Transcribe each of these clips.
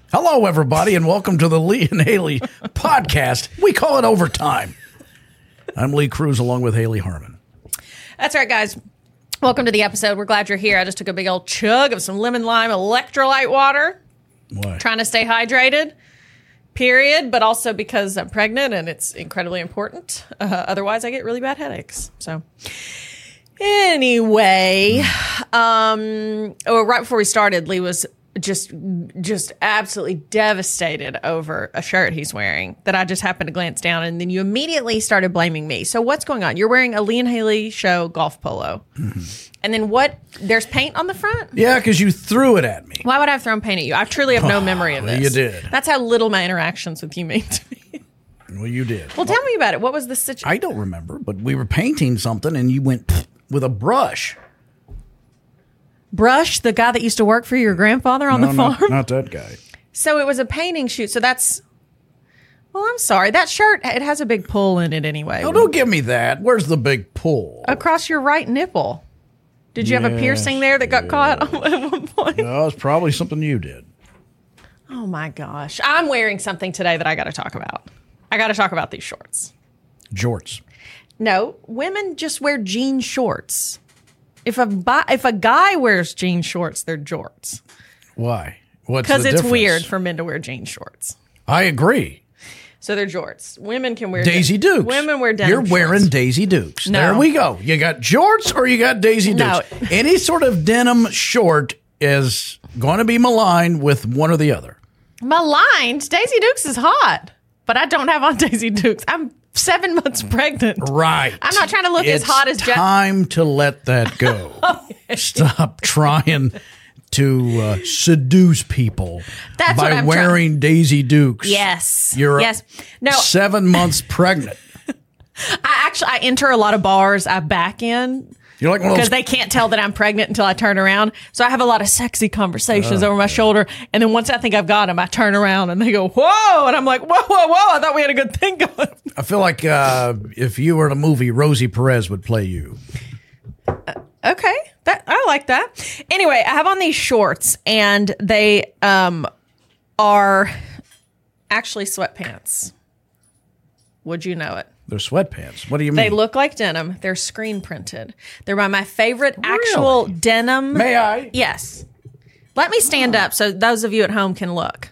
Hello, everybody, and welcome to the Lee and Haley podcast. We call it Overtime. I'm Lee Cruz along with Haley Harmon. That's right, guys. Welcome to the episode. We're glad you're here. I just took a big old chug of some lemon lime electrolyte water. Why? Trying to stay hydrated, period, but also because I'm pregnant and it's incredibly important. Otherwise, I get really bad headaches. So anyway, right before we started, Lee was just absolutely devastated over a shirt he's wearing that I just happened to glance down, and then you immediately started blaming me. So what's going on? You're wearing a Lee and Haley show golf polo. Mm-hmm. And then what? There's paint on the front? Yeah, because you threw it at me. Why would I have thrown paint at you? I truly have no memory of this. You did. That's how little my interactions with you mean to me. Well, you did. Well, tell me about it. What was the situation? I don't remember, but we were painting something, and you went with a brush. Brush, the guy that used to work for your grandfather on the farm? Not that guy. So it was a painting shoot. So that's... Well, I'm sorry. That shirt, it has a big pull in it anyway. Oh, don't give me that. Where's the big pull? Across your right nipple. Did you have a piercing there that got caught at one point? No, it's probably something you did. Oh, my gosh. I'm wearing something today that I got to talk about. I got to talk about these shorts. Jorts. No, women just wear jean shorts. If a guy wears jean shorts, they're jorts. Why? What's the difference? Because it's weird for men to wear jean shorts. I agree. So they're jorts. Women can wear Daisy Dukes. Women wear denim. You're wearing shorts. Daisy Dukes. No. There we go. You got jorts or you got Daisy Dukes. No. Any sort of denim short is going to be maligned with one or the other. Maligned? Daisy Dukes is hot, but I don't have on Daisy Dukes. I'm 7 months pregnant. Right. I'm not trying to look as hot as It's time to let that go. Okay. Stop trying to seduce people by wearing Daisy Dukes. Yes. You're yes. No. 7 months pregnant. I enter a lot of bars I back in. You're like one of those, because they can't tell that I'm pregnant until I turn around. So I have a lot of sexy conversations over my shoulder. And then once I think I've got them, I turn around and they go, whoa. And I'm like, whoa, whoa, whoa. I thought we had a good thing going. I feel like if you were in a movie, Rosie Perez would play you. Okay. I like that. Anyway, I have on these shorts and they are actually sweatpants. Would you know it? They're sweatpants. What do you mean? They look like denim. They're screen printed. They're by my favorite actual denim. May I? Yes. Let me stand up so those of you at home can look.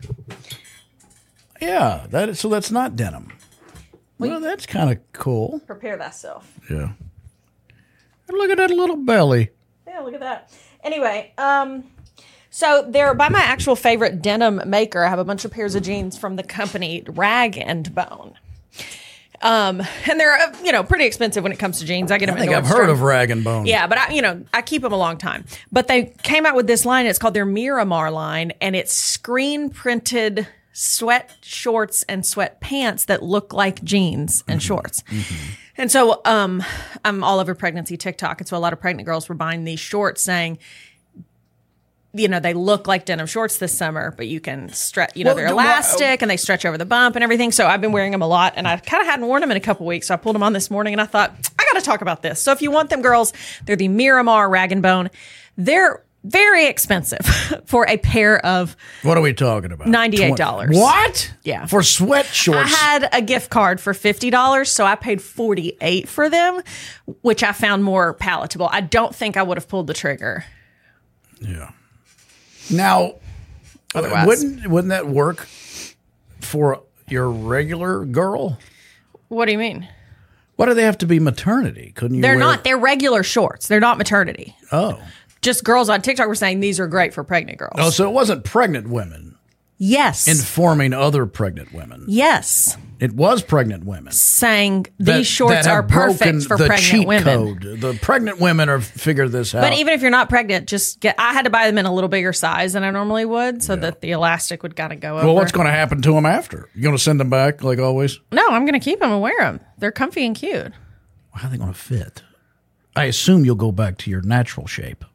Yeah. So that's not denim. Well, that's kind of cool. Prepare thyself. Yeah. And look at that little belly. Yeah, look at that. Anyway, so they're by my actual favorite denim maker. I have a bunch of pairs of jeans from the company Rag and Bone. And they're, pretty expensive when it comes to jeans. I get them. I think I've heard of Rag and Bone. Yeah, but I keep them a long time. But they came out with this line. It's called their Miramar line, and it's screen printed sweat shorts and sweat pants that look like jeans and shorts. Mm-hmm. And so, I'm all over pregnancy TikTok, and so a lot of pregnant girls were buying these shorts, saying, they look like denim shorts this summer, but you can stretch, they're elastic and they stretch over the bump and everything. So I've been wearing them a lot, and I kind of hadn't worn them in a couple weeks. So I pulled them on this morning and I thought, I got to talk about this. So if you want them, girls, they're the Miramar Rag and Bone. They're very expensive for a pair of... What are we talking about? $98. What? Yeah. For sweat shorts? I had a gift card for $50, so I paid $48 for them, which I found more palatable. I don't think I would have pulled the trigger. Yeah. Now, wouldn't that work for your regular girl? What do you mean? Why do they have to be maternity? Couldn't you? They're not. They're regular shorts. They're not maternity. Oh. Just girls on TikTok were saying these are great for pregnant girls. Oh, so it wasn't pregnant women. Yes. Informing other pregnant women. Yes. It was pregnant women. Saying these shorts are perfect for pregnant women. Code. The pregnant women are figured this out. But even if you're not pregnant, I had to buy them in a little bigger size than I normally would so that the elastic would kind of go over. Well, what's going to happen to them after? You going to send them back like always? No, I'm going to keep them and wear them. They're comfy and cute. How are they going to fit? I assume you'll go back to your natural shape.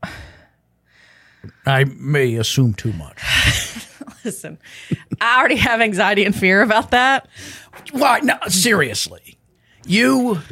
I may assume too much. Listen, I already have anxiety and fear about that. Why? No, seriously.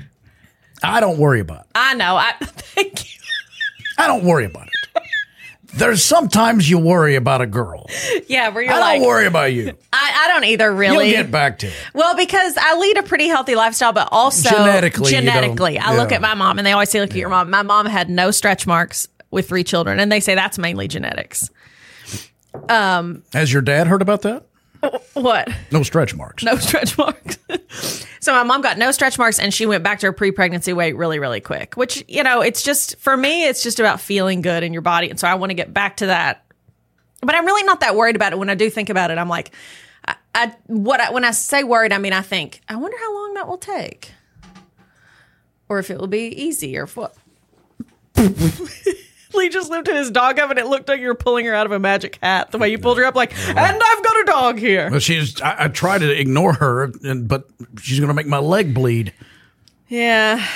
I don't worry about it. I know. Thank you. I don't worry about it. There's sometimes you worry about a girl. Yeah, where you're I don't worry about you. I don't either, really. You'll get back to it. Well, because I lead a pretty healthy lifestyle, but also genetically, I look at my mom, and they always say, look at your mom. My mom had no stretch marks with 3 children, and they say that's mainly genetics. Has your dad heard about that? What? No stretch marks. No stretch marks. So my mom got no stretch marks, and she went back to her pre-pregnancy weight really, really quick, which, it's just, for me, it's just about feeling good in your body. And so I want to get back to that. But I'm really not that worried about it. When I do think about it, I'm like, when I say worried, I mean, I think, I wonder how long that will take. Or if it will be easy, or what. Lee just lifted his dog up, and it looked like you were pulling her out of a magic hat. The way you pulled her up, like, and I've got a dog here. Well, I try to ignore her, but she's going to make my leg bleed. Yeah.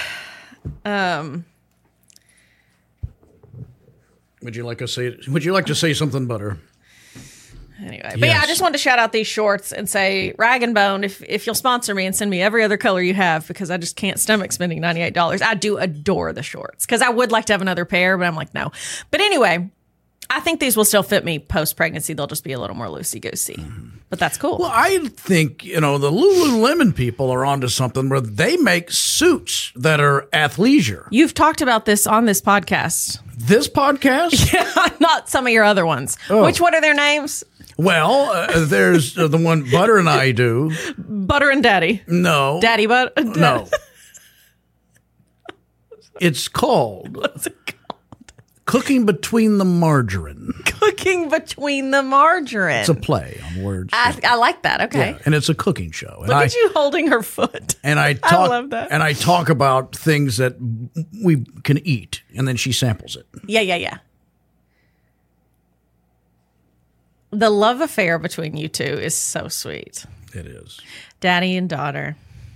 Would you like to say something about her? Anyway, but yeah, I just wanted to shout out these shorts and say, Rag and Bone, if you'll sponsor me and send me every other color you have, because I just can't stomach spending $98. I do adore the shorts, because I would like to have another pair, but I'm like, no. But anyway, I think these will still fit me post-pregnancy. They'll just be a little more loosey-goosey. Mm-hmm. But that's cool. Well, I think, the Lululemon people are onto something where they make suits that are athleisure. You've talked about this on this podcast. This podcast? Yeah, not some of your other ones. Oh. What are their names? Well, there's the one Butter and I do. Butter and Daddy. No. Daddy Butter? No. It's called... What's it called? Cooking Between the Margarine. Cooking Between the Margarine. It's a play on words. I like that. Okay. Yeah, and it's a cooking show. Look at you holding her foot. And I love that. And I talk about things that we can eat, and then she samples it. Yeah. The love affair between you two is so sweet. It is. Daddy and daughter.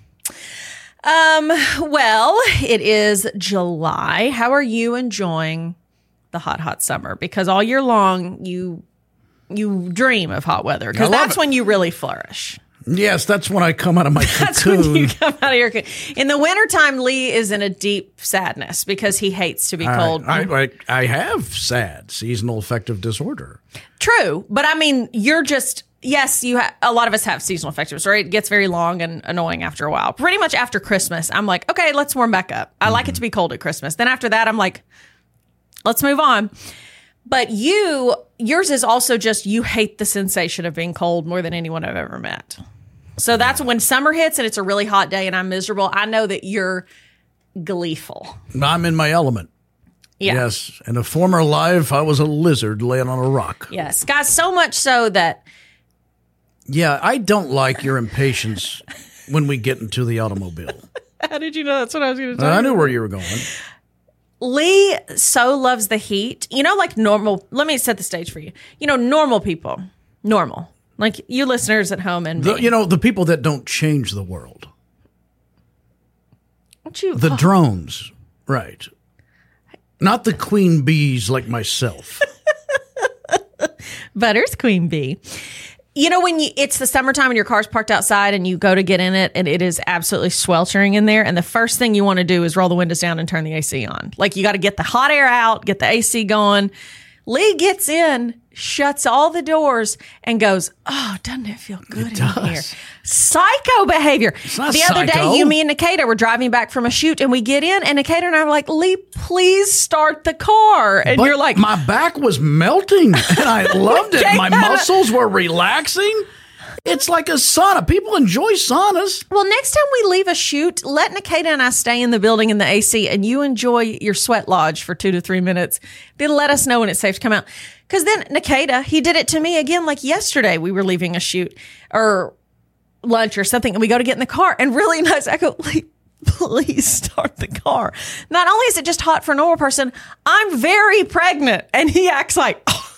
Well, it is July. How are you enjoying the hot summer? Because all year long you dream of hot weather, because that's when you really flourish. Yes, that's when I come out of my cocoon. That's when you come out of your cocoon. In the wintertime, Lee is in a deep sadness because he hates to be cold. I have SAD, seasonal affective disorder. True, but I mean, you're just... Yes, a lot of us have seasonal affective disorder. It gets very long and annoying after a while. Pretty much after Christmas, I'm like, okay, let's warm back up. I like it to be cold at Christmas. Then after that, I'm like, let's move on. But yours is also just, you hate the sensation of being cold more than anyone I've ever met. So that's when summer hits and it's a really hot day and I'm miserable. I know that you're gleeful. I'm in my element. Yeah. Yes. In a former life, I was a lizard laying on a rock. Yes. Guys, so much so that... Yeah, I don't like your impatience when we get into the automobile. How did you know that's what I was going to tell you? I knew where you were going. Lee so loves the heat. Like normal, let me set the stage for you. Normal people, like you listeners at home and me. The people that don't change the world. The drones, right. Not the queen bees like myself. Butter's queen bee. When it's the summertime and your car's parked outside and you go to get in it and it is absolutely sweltering in there, and the first thing you want to do is roll the windows down and turn the AC on. Like, you got to get the hot air out, get the AC going. Lee gets in, shuts all the doors, and goes, oh, doesn't it feel good in here? Psycho behavior. The other day, me and Nikita were driving back from a shoot, and we get in, and Nikita and I were like, Lee, please start the car. And you're like... My back was melting, and I loved it. My muscles were relaxing. It's like a sauna. People enjoy saunas. Well, next time we leave a shoot, let Nikita and I stay in the building in the AC and you enjoy your sweat lodge for 2 to 3 minutes. Then let us know when it's safe to come out. Because then Nikita, he did it to me again, like yesterday. We were leaving a shoot or lunch or something, and we go to get in the car. And really nice, I go, please start the car. Not only is it just hot for a normal person, I'm very pregnant. And he acts like...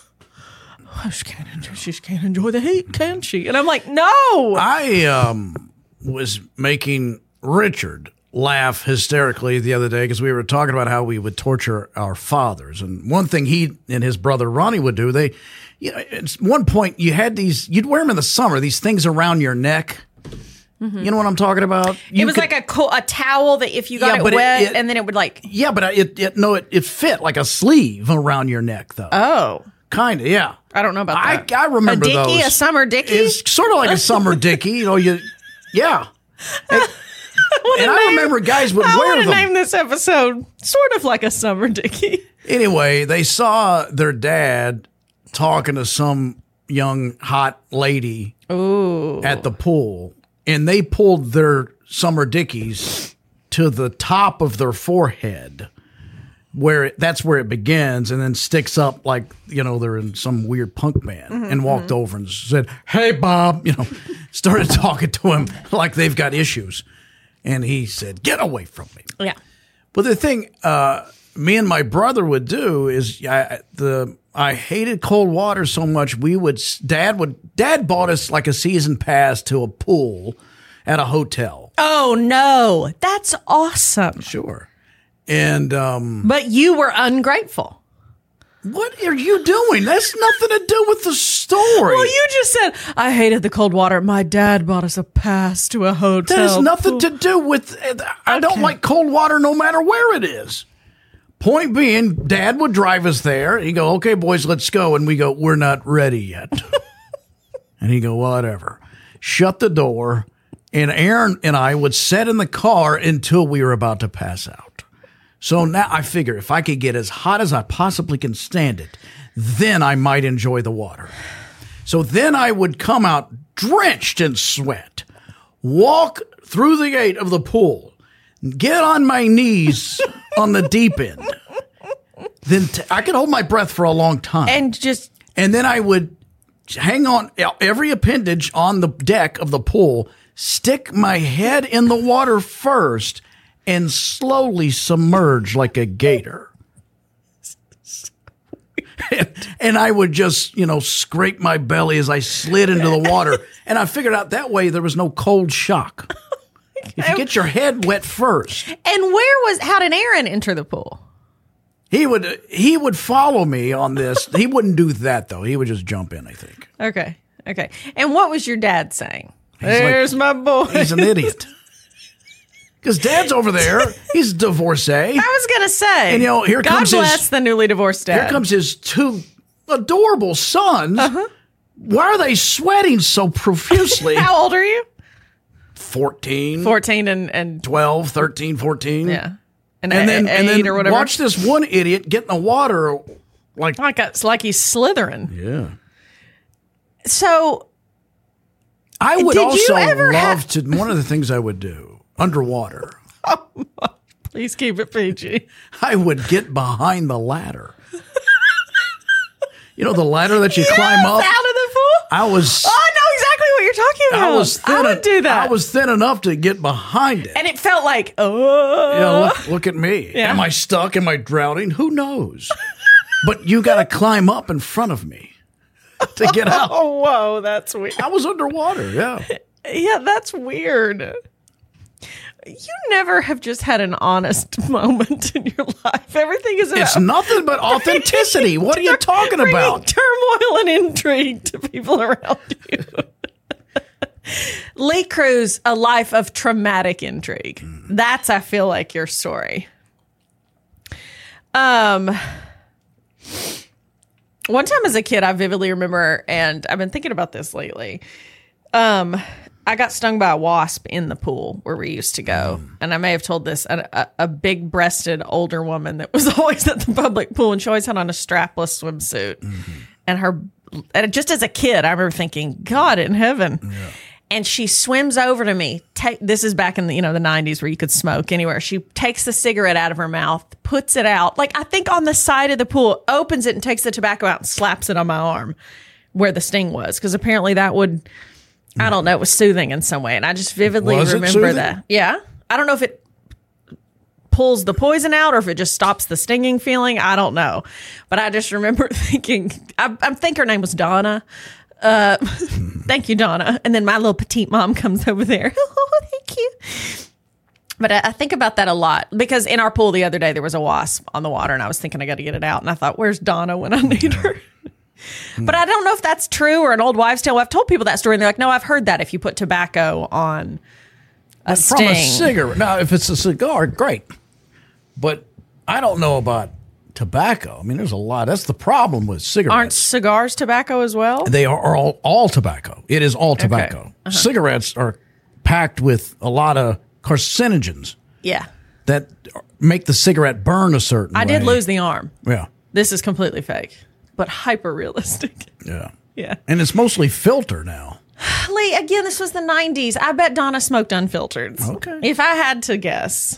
She can't enjoy the heat, can she? And I'm like, no. I was making Richard laugh hysterically the other day because we were talking about how we would torture our fathers. And one thing he and his brother Ronnie would do, at one point you had you'd wear them in the summer, these things around your neck. You know what I'm talking about? It was like a towel that if you got it wet and then it would like. Yeah, but it fit like a sleeve around your neck though. Oh. Kind of, yeah. I don't know about that. I remember a dickie, those. A summer dickie? It's sort of like a summer dickie. Yeah. And I remember guys would wear them. I want to name this episode sort of like a summer dickie. Anyway, they saw their dad talking to some young hot lady at the pool, and they pulled their summer dickies to the top of their forehead, that's where it begins, and then sticks up like they're in some weird punk band, and walked over and said, "Hey, Bob," started talking to him like they've got issues, and he said, "Get away from me." Yeah. But the thing me and my brother would do is I hated cold water so much. Dad bought us like a season pass to a pool at a hotel. Oh no, that's awesome. Sure. And but you were ungrateful. What are you doing? That's nothing to do with the story. Well, you just said I hated the cold water. My dad bought us a pass to a hotel. That has nothing to do with. I don't like cold water no matter where it is. Point being, Dad would drive us there. He'd go, "Okay, boys, let's go." And we go, "We're not ready yet." And he'd go, "Whatever." Shut the door. And Aaron and I would sit in the car until we were about to pass out. So now I figure if I could get as hot as I possibly can stand it, then I might enjoy the water. So then I would come out drenched in sweat, walk through the gate of the pool, get on my knees on the deep end. Then I could hold my breath for a long time. And then I would hang on every appendage on the deck of the pool, stick my head in the water first, and slowly submerge like a gator. And I would just, scrape my belly as I slid into the water. And I figured out that way there was no cold shock. If you get your head wet first. And how did Aaron enter the pool? He would follow me on this. He wouldn't do that though. He would just jump in, I think. Okay. And what was your dad saying? There's my boy. He's an idiot. Because Dad's over there. He's a divorcee. I was going to say. And, here comes God bless the newly divorced dad. Here comes his two adorable sons. Uh-huh. Why are they sweating so profusely? How old are you? 14. 14 and 12, 13, 14. Yeah. And then 8 or whatever. Watch this one idiot get in the water like he's slithering. Yeah. So I would also love to. One of the things I would do underwater. Oh, please keep it PG. I would get behind the ladder. The ladder that you climb up out of the pool. I know exactly what you're talking about. I would do that. I was thin enough to get behind it, and it felt like, look at me. Yeah. Am I stuck? Am I drowning? Who knows? But you got to climb up in front of me to get out. Oh, whoa, that's weird. I was underwater. Yeah. Yeah, that's weird. You never have just had an honest moment in your life. Everything is about... It's nothing but authenticity. What are you talking about? Turmoil and intrigue to people around you. Lee Cruz, a life of traumatic intrigue. That's, I feel like, your story. One time as a kid, I vividly remember, and I've been thinking about this lately, I got stung by a wasp in the pool where we used to go. And I may have told this, a big-breasted older woman that was always at the public pool, and she always had on a strapless swimsuit. And just as a kid, I remember thinking, God in heaven. Yeah. And she swims over to me. This is back in the 90s where you could smoke anywhere. She takes the cigarette out of her mouth, puts it out, like I think on the side of the pool, opens it and takes the tobacco out and slaps it on my arm where the sting was. Because apparently that would... I don't know. It was soothing in some way. And I just vividly remember that. Yeah. I don't know if it pulls the poison out or if it just stops the stinging feeling. I don't know. But I just remember thinking, I think her name was Donna. Thank you, Donna. And then my little petite mom comes over there. Oh, thank you. But I think about that a lot because in our pool the other day, there was a wasp on the water and I was thinking I got to get it out. And I thought, where's Donna when I need her? But I don't know if that's true or an old wives' tale. I've told people that story, and they're like, no, I've heard that if you put tobacco on a sting. From a cigarette. Now, if it's a cigar, great. But I don't know about tobacco. I mean, there's a lot. That's the problem with cigarettes. Aren't cigars tobacco as well? They are all tobacco. It is all tobacco. Okay. Cigarettes are packed with a lot of carcinogens Yeah. that make the cigarette burn a certain way. I did lose the arm. Yeah. This is completely fake, but hyper realistic. Yeah. Yeah. And it's mostly filter now. Lee, again, this was the 90s. I bet Donna smoked unfiltered. Okay. If I had to guess.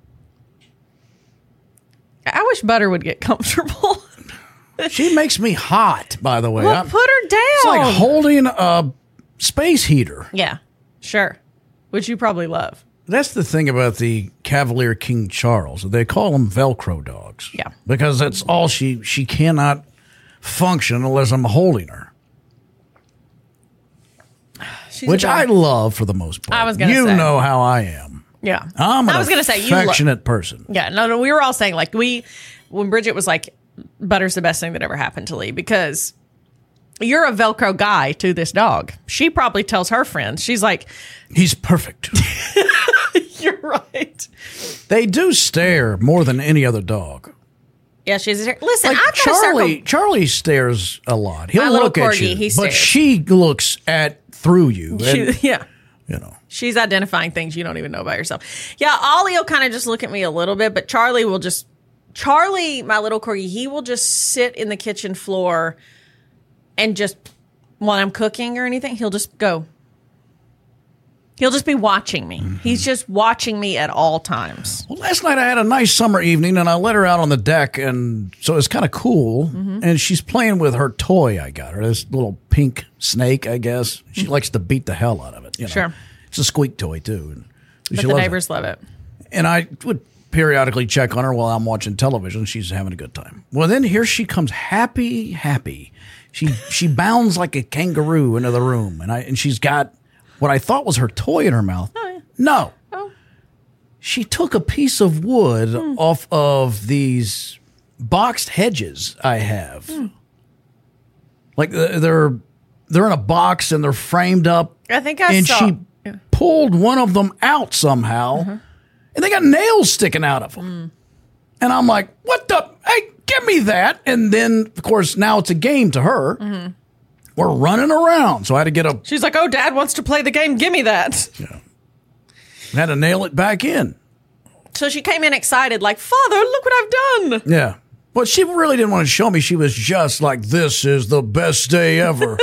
I wish Butter would get comfortable. She makes me hot, by the way. Well, put her down. It's like holding a space heater. Yeah, sure. Which you probably love. That's the thing about the Cavalier King Charles. They call them Velcro dogs. Yeah. Because that's all she cannot function unless I'm holding her. Which I love for the most part. I was gonna say. You know how I am. Yeah. I'm an I was gonna say affectionate person. Yeah, no, we were all saying like when Bridget was like, Butter's the best thing that ever happened to Lee because you're a Velcro guy to this dog. She probably tells her friends. She's like, he's perfect. You're right. They do stare more than any other dog. Yeah, she's listen. Like I've got a circle. Charlie stares a lot. He'll My little look at corgi, you, he but stares. she looks through you. And, Yeah. you know. She's identifying things you don't even know about yourself. Yeah, Ollie will kind of just look at me a little bit, but Charlie, my little corgi, he will just sit in the kitchen floor and just, while I'm cooking or anything, he'll just go. He'll just be watching me. Mm-hmm. He's just watching me at all times. Well, last night I had a nice summer evening, and I let her out on the deck, and so it's kind of cool. Mm-hmm. And she's playing with her toy I got her, this little pink snake, I guess. She likes to beat the hell out of it. You know? Sure. It's a squeak toy, too. And but the neighbors love it. And I would periodically check on her while I'm watching television. She's having a good time. Well, then here she comes, happy. She bounds like a kangaroo into the room, and she's got what I thought was her toy in her mouth. Oh, yeah. No. Oh. She took a piece of wood off of these boxed hedges I have. Like they're in a box and they're framed up. I think I and saw. she pulled one of them out somehow, and they got nails sticking out of them. And I'm like, what the? Hey, give me that. And then, of course, now it's a game to her. We're running around. So I had to get a... She's like, oh, Dad wants to play the game. Give me that. Yeah. I had to nail it back in. So she came in excited, like, Father, look what I've done. Yeah. But she really didn't want to show me. She was just like, this is the best day ever.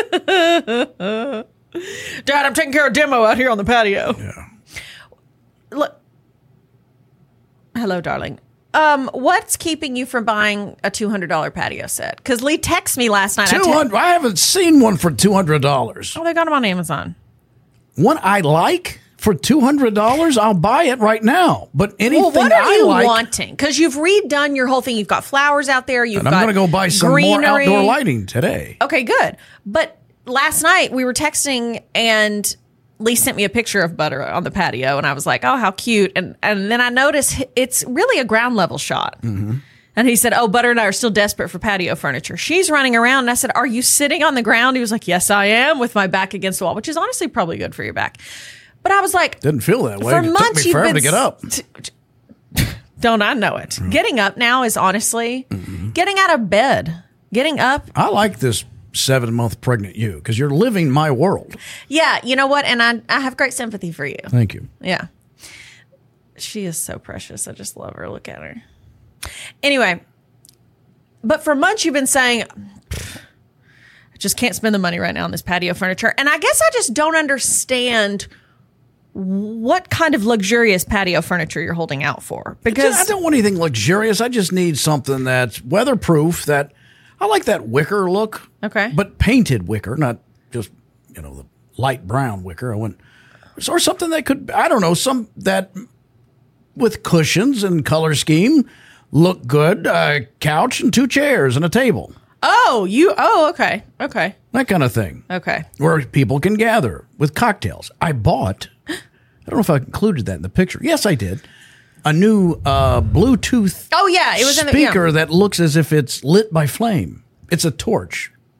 Dad, I'm taking care of Demo out here on the patio. Yeah. Look. Hello, darling. What's keeping you from buying a $200 patio set? Because Lee texted me last night. I haven't seen one for $200. Oh, they got them on Amazon. One I like for $200, I'll buy it right now. But anything what are you I like, wanting? Because you've redone your whole thing. You've got flowers out there. I'm going to go buy some more outdoor lighting today. Okay, good. But last night we were texting and Lee sent me a picture of Butter on the patio, and I was like, oh, how cute. And then I noticed it's really a ground level shot. Mm-hmm. And he said, oh, Butter and I are still desperate for patio furniture. She's running around. And I said, are you sitting on the ground? He was like, yes, I am, with my back against the wall, which is honestly probably good for your back. But I was like, didn't feel that way. For it months took me forever to get up. Don't I know it? Getting up now is honestly getting out of bed. Getting up. I like this 7-month pregnant you because you're living my world. Yeah, you know what? And I have great sympathy for you. Thank you. Yeah. She is so precious. I just love her. Look at her. Anyway, but for months you've been saying, I just can't spend the money right now on this patio furniture. And I guess I just don't understand what kind of luxurious patio furniture you're holding out for. Because I don't want anything luxurious. I just need something that's weatherproof. That I like that wicker look. Okay. But painted wicker, not just, the light brown wicker. Or something that could, I don't know, some that with cushions and color scheme look good. A couch and 2 chairs and a table. Okay. Okay. That kind of thing. Okay. Where people can gather with cocktails. I bought, I don't know if I included that in the picture. Yes, I did. A new Bluetooth it was speaker that looks as if it's lit by flame. It's a torch.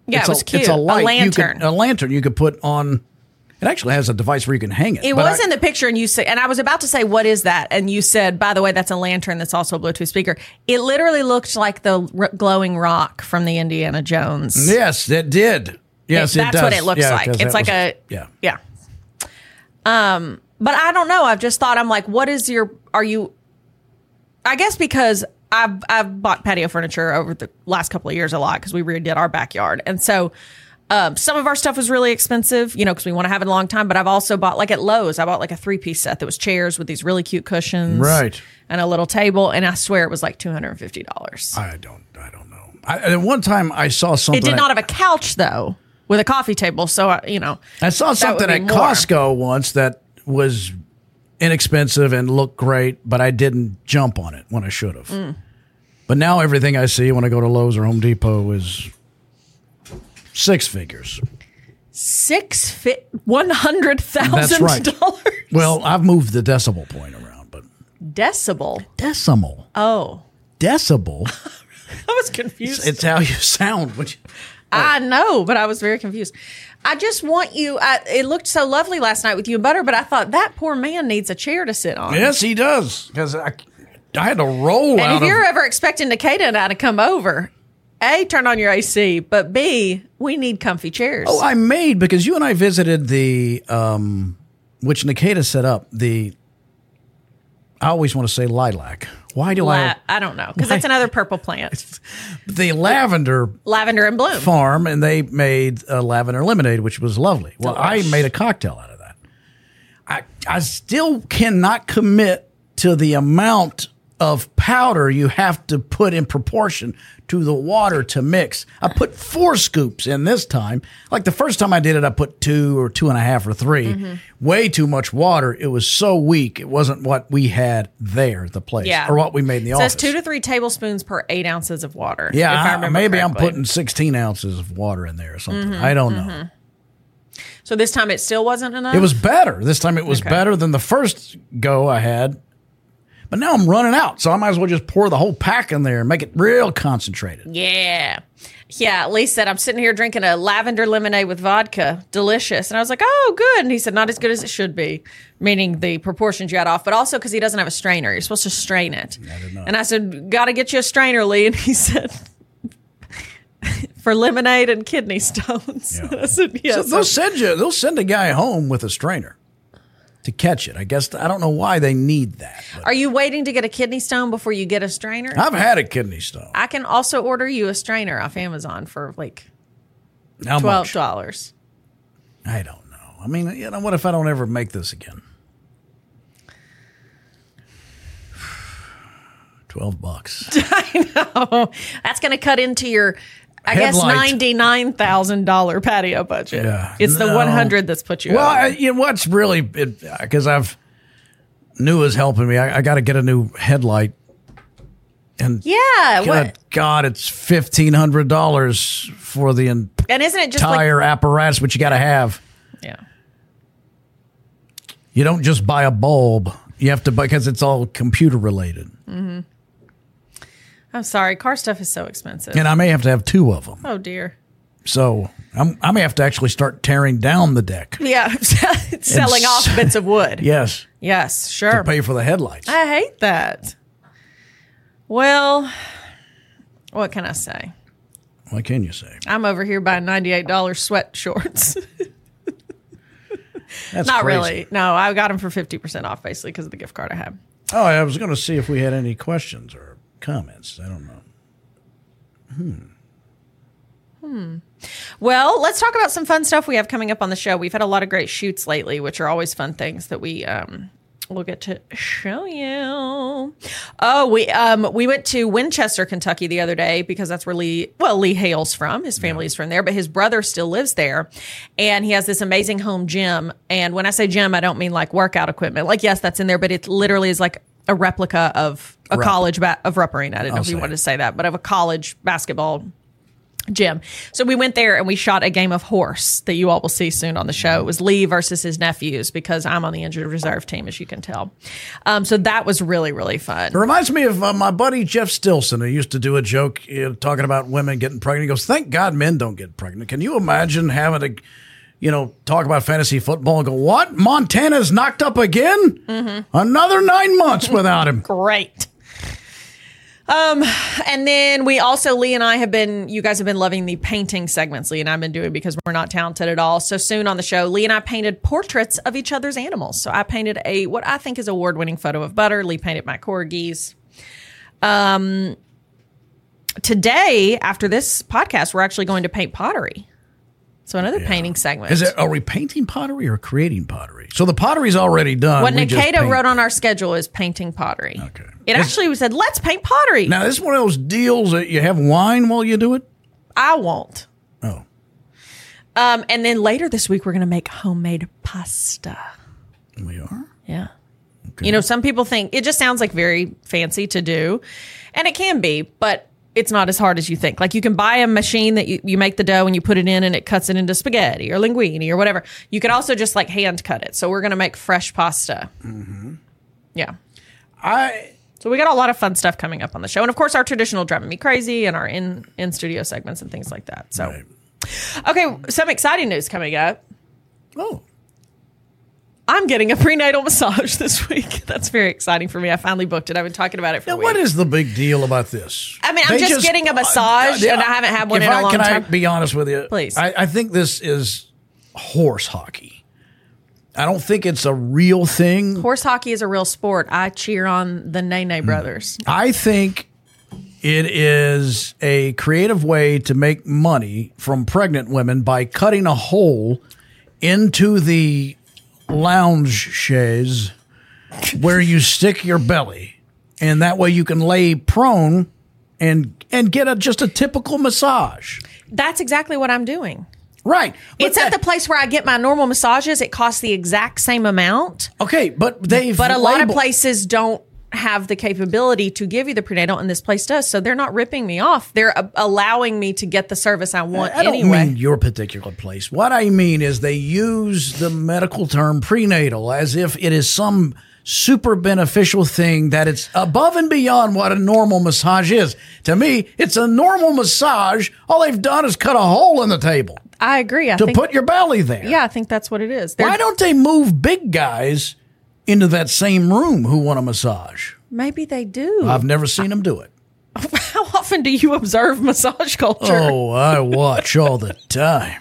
Yeah, it was cute. It's a light. lantern. A lantern you could put on. It actually has a device where you can hang it. It was in the picture, and you said, and I was about to say, what is that? And you said, by the way, that's a lantern that's also a Bluetooth speaker. It literally looked like the glowing rock from the Indiana Jones. Yes, it did. Yes, it does. That's what it looks like. It's like yeah. But I don't know. I've just thought, I'm like, what is I guess because I've bought patio furniture over the last couple of years a lot because we redid our backyard. And so some of our stuff was really expensive, because we want to have it a long time. But I've also bought, like at Lowe's, I bought like a 3-piece set that was chairs with these really cute cushions. Right. And a little table. And I swear it was like $250. I don't know. At one time I saw something. It did not have a couch, though, with a coffee table. So, I saw something at Costco once that was inexpensive and looked great, but I didn't jump on it when I should have. But now everything I see when I go to Lowe's or Home Depot is 6 figures. $100,000. That's right. Well, I've moved the decimal point around, but decimal. Oh, decibel. I was confused. It's how you sound. I know, but I was very confused. I just want you. It looked so lovely last night with you and Butter, but I thought that poor man needs a chair to sit on. Yes, he does. Because I had to roll and if you're ever expecting Nikita and I to come over, A, turn on your AC, but B, we need comfy chairs. Oh, I made, because you and I visited the, which Nikita set up, I always want to say lilac. Why do I don't know, because that's another purple plant. The lavender and bloom farm, and they made a lavender lemonade, which was lovely. Well, I made a cocktail out of that. I still cannot commit to the amount of powder you have to put in proportion to the water to mix. I put 4 scoops in this time. Like the first time I did it, I put 2 or 2.5 or 3. Mm-hmm. Way too much water. It was so weak. It wasn't what we had there at the place, or what we made in the office. It says 2 to 3 tablespoons per 8 ounces of water. Yeah, if I remember maybe correctly. I'm putting 16 ounces of water in there or something. I don't know. So this time it still wasn't enough? It was better. This time it was better than the first go I had. But now I'm running out, so I might as well just pour the whole pack in there and make it real concentrated. Yeah. Lee said, I'm sitting here drinking a lavender lemonade with vodka. Delicious. And I was like, oh, good. And he said, not as good as it should be, meaning the proportions you had off, but also because he doesn't have a strainer. You're supposed to strain it. I didn't know. And I said, got to get you a strainer, Lee. And he said, for lemonade and kidney stones. Yeah. I said, yes. So they'll send a guy home with a strainer to catch it. I guess I don't know why they need that. Are you waiting to get a kidney stone before you get a strainer? I've had a kidney stone. I can also order you a strainer off Amazon for like $12. I don't know. I mean, what if I don't ever make this again? $12. I know. That's going to cut into your, I guess, $99,000 patio budget. Yeah. It's the 100 that's put you out. Well, what's really, because Nua's helping me. I got to get a new headlight. And God, it's $1,500 for the and isn't it just entire apparatus, which you got to have. Yeah. You don't just buy a bulb. You have to buy, because it's all computer related. Mm-hmm. I'm sorry. Car stuff is so expensive. And I may have to have 2 of them. Oh, dear. So I may have to actually start tearing down the deck. Yeah. Selling off bits of wood. Yes. Yes, sure. To pay for the headlights. I hate that. Well, what can I say? What can you say? I'm over here buying $98 sweat shorts. That's not crazy. Really. No, I got them for 50% off, basically, because of the gift card I have. Oh, I was going to see if we had any questions or comments. I don't know. Well, let's talk about some fun stuff we have coming up on the show. We've had a lot of great shoots lately, which are always fun things that we'll get to show you. Oh, we went to Winchester, Kentucky the other day because that's where Lee hails from. His family is from there, but his brother still lives there, and he has this amazing home gym. And when I say gym, I don't mean like workout equipment. Like, yes, that's in there, but it literally is like a replica of a college of Rupp Arena. I didn't know if you wanted to say that, but of a college basketball gym. So we went there and we shot a game of horse that you all will see soon on the show. It was Lee versus his nephews because I'm on the injured reserve team, as you can tell. So that was really, really fun. It reminds me of my buddy Jeff Stilson, who used to do a joke talking about women getting pregnant. He goes, thank God men don't get pregnant. Can you imagine having to, talk about fantasy football and go, what? Montana's knocked up again? Mm-hmm. Another 9 months without him. Great. And then Lee and I you guys have been loving the painting segments Lee and I've been doing because we're not talented at all. So soon on the show, Lee and I painted portraits of each other's animals. So I painted what I think is award-winning photo of Butter. Lee painted my corgis. Today, after this podcast, we're actually going to paint pottery. So another painting segment. Are we painting pottery or creating pottery? So the pottery's already done. What Nikita wrote on our schedule is painting pottery. Okay. It actually said, let's paint pottery. Now, this is one of those deals that you have wine while you do it? I won't. Oh. And then later this week, we're going to make homemade pasta. We are? Yeah. Okay. Some people think it just sounds like very fancy to do, and it can be, but it's not as hard as you think. Like you can buy a machine that you make the dough and you put it in and it cuts it into spaghetti or linguine or whatever. You could also just like hand cut it. So we're going to make fresh pasta. Mm-hmm. Yeah. So we got a lot of fun stuff coming up on the show. And of course our traditional Driving Me Crazy and our in studio segments and things like that. So, right. Okay. Some exciting news coming up. Oh. I'm getting a prenatal massage this week. That's very exciting for me. I finally booked it. I've been talking about it for a week. What is the big deal about this? I mean, I'm just getting a massage, and I haven't had one in a long time. Can I be honest with you? Please. I think this is horse hockey. I don't think it's a real thing. Horse hockey is a real sport. I cheer on the Nene brothers. I think it is a creative way to make money from pregnant women by cutting a hole into the lounge chaise where you stick your belly, and that way you can lay prone and get just a typical massage. That's exactly what I'm doing. Right. It's at the place where I get my normal massages. It costs the exact same amount. Okay, but a lot of places don't have the capability to give you the prenatal, and this place does. So they're not ripping me off. They're allowing me to get the service I want anyway. I don't mean your particular place. What I mean is they use the medical term prenatal as if it is some super beneficial thing that it's above and beyond what a normal massage is. To me, it's a normal massage. All they've done is cut a hole in the table. I agree. To put your belly there. Yeah, I think that's what it is. Why don't they move big guys into that same room who want a massage? Maybe they do. I've never seen them do it. How often do you observe massage culture? Oh, I watch all the time.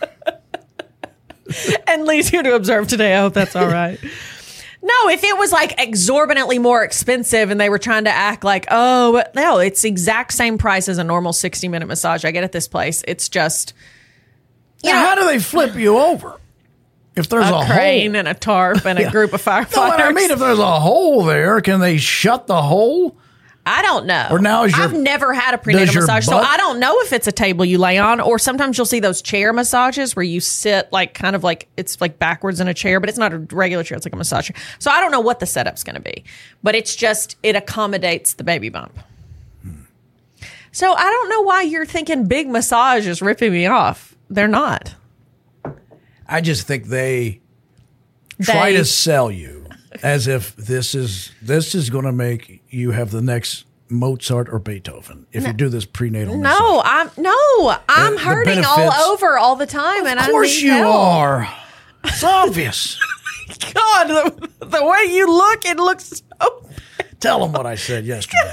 And Lee's here to observe today. I hope that's all right. No, if it was like exorbitantly more expensive and they were trying to act like, oh, no, it's the exact same price as a normal 60-minute massage I get at this place. It's just, how do they flip you over? If there's a crane hole and a tarp and a group of firefighters. No, what I mean, if there's a hole there, can they shut the hole? I don't know. Or now I've never had a prenatal massage, so I don't know if it's a table you lay on, or sometimes you'll see those chair massages where you sit like kind of like it's like backwards in a chair, but it's not a regular chair. It's like a massage chair. So I don't know what the setup's going to be, but it's just it accommodates the baby bump. So I don't know why you're thinking big massage is ripping me off. They're not. I just think they try to sell you as if this is going to make you have the next Mozart or Beethoven if you do this prenatal massage. I'm hurting all over all the time, and I need help. Of course you are. It's obvious. God, the way you look, it looks so bad. Tell them what I said yesterday.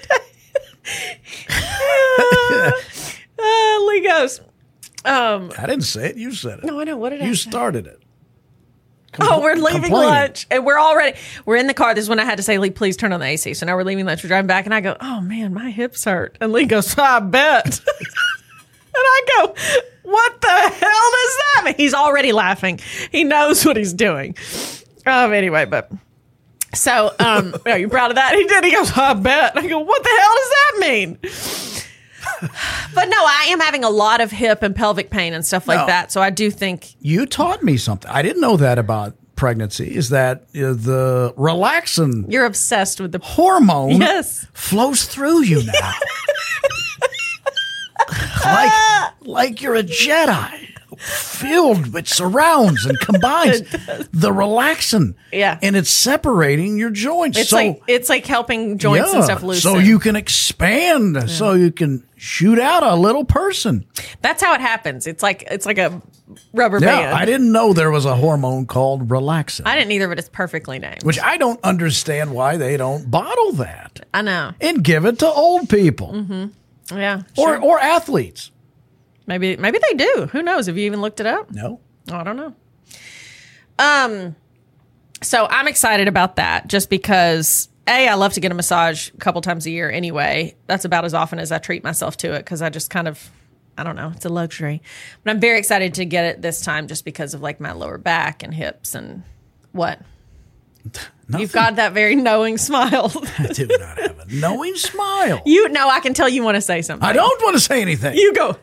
Lee goes. I didn't say it. You said it. No, I know. What did I say? You started it. We're leaving lunch, and we're in the car. This is when I had to say, Lee, please turn on the AC. So now we're leaving lunch. We're driving back, and I go, oh, man, my hips hurt. And Lee goes, I bet. And I go, what the hell does that mean? He's already laughing. He knows what he's doing. Anyway, but... So, are you proud of that? He did. He goes, I bet. I go, what the hell does that mean? But no, I am having a lot of hip and pelvic pain and stuff like that. So I do think... You taught me something. I didn't know that about pregnancy, is that the relaxin... You're obsessed with the... Hormone flows through you now. like you're a Jedi, filled with surrounds and combines the relaxin. Yeah. And it's separating your joints. It's like helping joints and stuff loosen. So you can expand, so you can shoot out a little person. That's how it happens. It's like a rubber band. I didn't know there was a hormone called relaxin. I didn't either, but it's perfectly named. Which I don't understand why they don't bottle that. I know. And give it to old people. Mm-hmm. Yeah. Sure. Or athletes. Maybe they do. Who knows? Have you even looked it up? No. I don't know. So I'm excited about that just because I love to get a massage a couple times a year anyway. That's about as often as I treat myself to it because I just kind of, I don't know, it's a luxury. But I'm very excited to get it this time just because of like my lower back and hips and what? Nothing. You've got that very knowing smile. I do not have a knowing smile. I can tell you want to say something. I don't want to say anything. You go.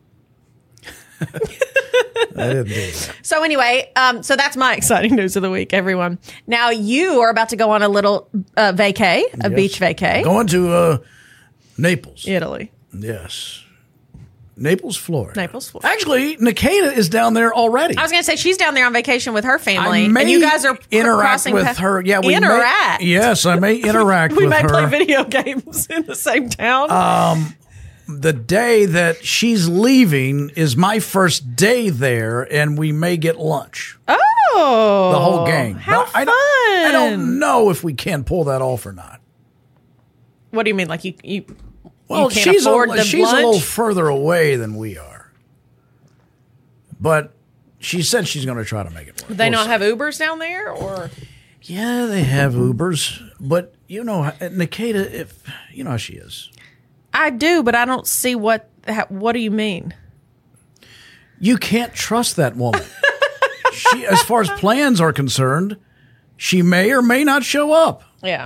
I didn't do that. So anyway, so that's my exciting news of the week, everyone. Now you are about to go on a little vacay, beach vacay. Going to Naples. Italy. Yes. Naples, Florida. Naples, Florida. Actually, Nikita is down there already. I was going to say she's down there on vacation with her family, and you guys are interact with her. Yeah, we interact. Yes, I may interact we with her. We may play video games in the same town. The day that she's leaving is my first day there, and we may get lunch. Oh, the whole gang. How fun! I don't know if we can pull that off or not. What do you mean? Like you well, you can't afford the she's lunch? A little further away than we are, but she said she's going to try to make it work. Do they not have Ubers down there, or? Yeah, they have Ubers, but you know, Nikita, if you know how she is. I do, but I don't see what do you mean? You can't trust that woman. She, as far as plans are concerned, she may or may not show up. Yeah.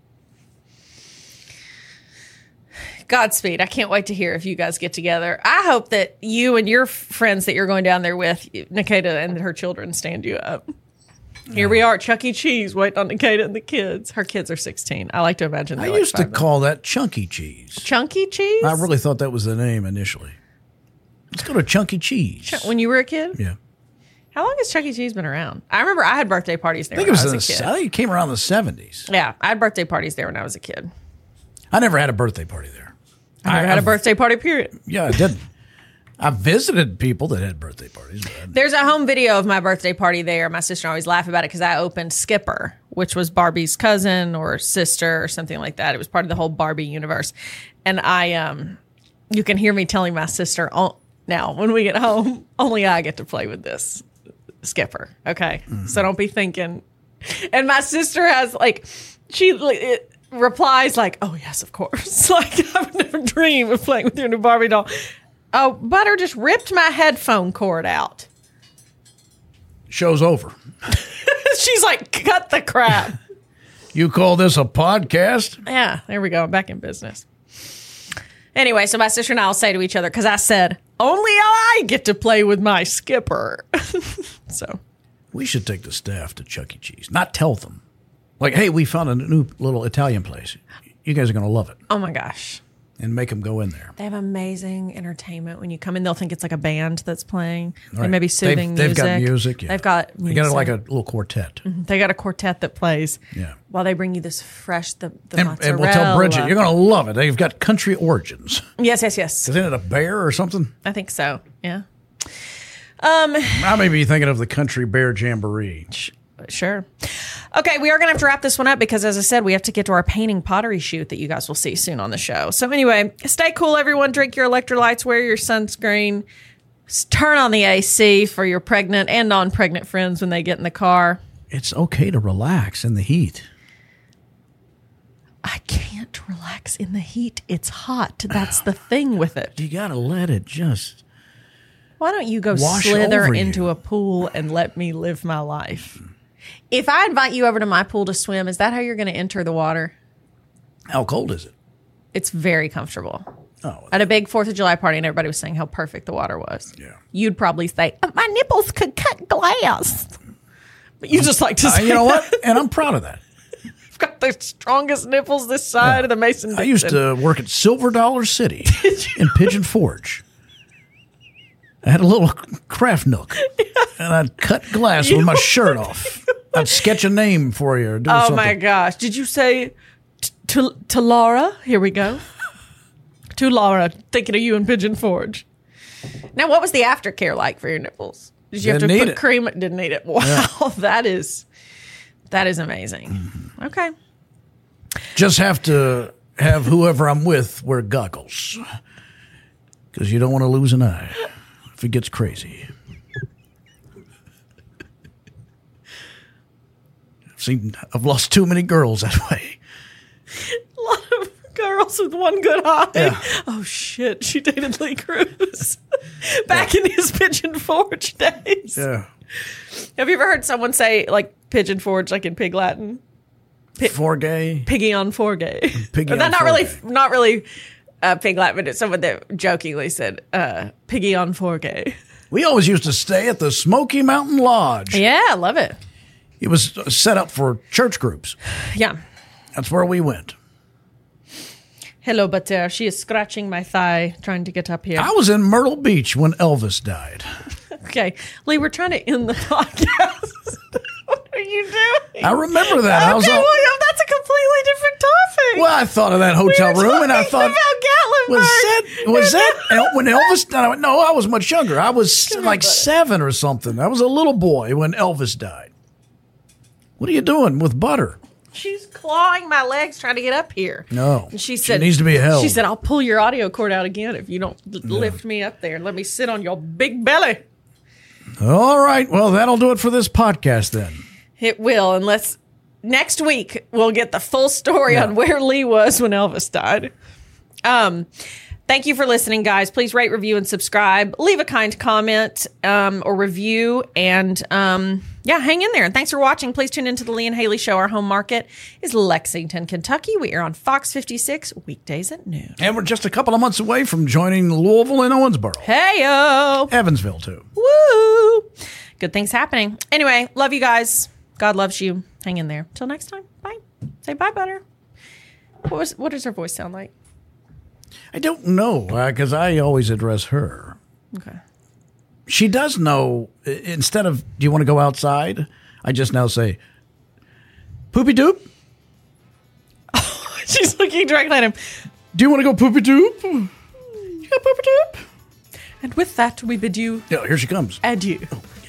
Godspeed. I can't wait to hear if you guys get together. I hope that you and your friends that you're going down there with, Nikita and her children, stand you up. Here we are at Chuck E. Cheese waiting on Nikita and the kids. Her kids are 16. I like to imagine I used to call that Chunky Cheese. Chunky Cheese? I really thought that was the name initially. Let's go to Chunky Cheese. When you were a kid? Yeah. How long has Chuck E. Cheese been around? I remember I had birthday parties there I think when I was a kid. I think it came around the 70s. Yeah, I had birthday parties there when I was a kid. I never had a birthday party there. I never had a birthday party, period. Yeah, I didn't. I visited people that had birthday parties. There's a home video of my birthday party there. My sister always laughed about it because I opened Skipper, which was Barbie's cousin or sister or something like that. It was part of the whole Barbie universe. And you can hear me telling my sister, now when we get home, only I get to play with this Skipper. Okay. Mm-hmm. So don't be thinking. And my sister has replies like, oh yes, of course. Like I would never dream of playing with your new Barbie doll. Oh, Butter just ripped my headphone cord out. Show's over. She's like, cut the crap. You call this a podcast? Yeah, there we go. I'm back in business. Anyway, so my sister and I will say to each other, because I said, only I get to play with my Skipper. So we should take the staff to Chuck E. Cheese. Not tell them. Like, hey, we found a new little Italian place. You guys are going to love it. Oh, my gosh. And make them go in there. They have amazing entertainment. When you come in, they'll think it's like a band that's playing. Right. They may be soothing They've music. got music. Yeah. They've got music. They got like a little quartet. Mm-hmm. They got a quartet that plays. Yeah. While they bring you this fresh, the mozzarella. And we'll tell Bridget, you're going to love it. They've got country origins. Yes. Isn't it a bear or something? I think so. Yeah. I may be thinking of the Country Bear Jamboree. Sure. Okay, we are going to have to wrap this one up because, as I said, we have to get to our painting pottery shoot that you guys will see soon on the show. So anyway, stay cool, everyone. Drink your electrolytes, wear your sunscreen, turn on the AC for your pregnant and non-pregnant friends when they get in the car. It's okay to relax in the heat. I can't relax in the heat. It's hot. That's the thing with it. You got to let it just... Why don't you go slither into a pool and let me live my life? If I invite you over to my pool to swim, is that how you're going to enter the water? How cold is it? It's very comfortable. Oh, at a big 4th of July party, and everybody was saying how perfect the water was. Yeah. You'd probably say, my nipples could cut glass. But you just like to say you know what? And I'm proud of that. I've got the strongest nipples this side of the Mason-Dixon. I used to work at Silver Dollar City in Pigeon Forge. I had a little craft nook, and I'd cut glass with my shirt off. I'd sketch a name for you. Or do Oh something. my gosh! Did you say to Laura? Here we go. To Laura, thinking of you in Pigeon Forge. Now, what was the aftercare like for your nipples? Did you have Didn't to need put it. cream? Didn't need it. Wow, that is amazing. Mm-hmm. Okay. Just have to have whoever I'm with wear goggles, because you don't want to lose an eye if it gets crazy. I've lost too many girls that way. A lot of girls with one good eye. Yeah. Oh shit! She dated Lee Cruz back in his Pigeon Forge days. Yeah. Have you ever heard someone say like Pigeon Forge, like in Pig Latin? Forgay. Piggy on Forgay. Piggy But that on not really Pig Latin, but it's someone that jokingly said Piggy on Forgay. We always used to stay at the Smoky Mountain Lodge. Yeah, I love it. It was set up for church groups. Yeah. That's where we went. Hello, but she is scratching my thigh trying to get up here. I was in Myrtle Beach when Elvis died. Okay. Lee, we're trying to end the podcast. What are you doing? I remember that. I was Okay, all, William, that's a completely different topic. well, I thought of that hotel We were room, and I talking thought, about was Gatlinburg. that when Elvis died? I went, no, I was much younger. I was like 7 or something. I was a little boy when Elvis died. What are you doing with butter? She's clawing my legs trying to get up here. No, And she said, needs to be held. She said, I'll pull your audio cord out again if you don't lift me up there and let me sit on your big belly. All right. Well, that'll do it for this podcast then. It will, unless next week we'll get the full story on where Lee was when Elvis died. Thank you for listening, guys. Please rate, review, and subscribe. Leave a kind comment or review. And hang in there. And thanks for watching. Please tune into the Lee and Haley Show. Our home market is Lexington, Kentucky. We are on Fox 56 weekdays at noon. And we're just a couple of months away from joining Louisville and Owensboro. Hey-o. Evansville, too. Woo! Good things happening. Anyway, love you guys. God loves you. Hang in there. Till next time. Bye. Say bye, Butter. What does her voice sound like? I don't know, because I always address her. Okay. She does know, instead of, do you want to go outside? I just now say, poopy doop? She's looking directly at him. Do you want to go poopy doop? Yeah, poopy doop. And with that, we bid you Yeah, here she comes. adieu.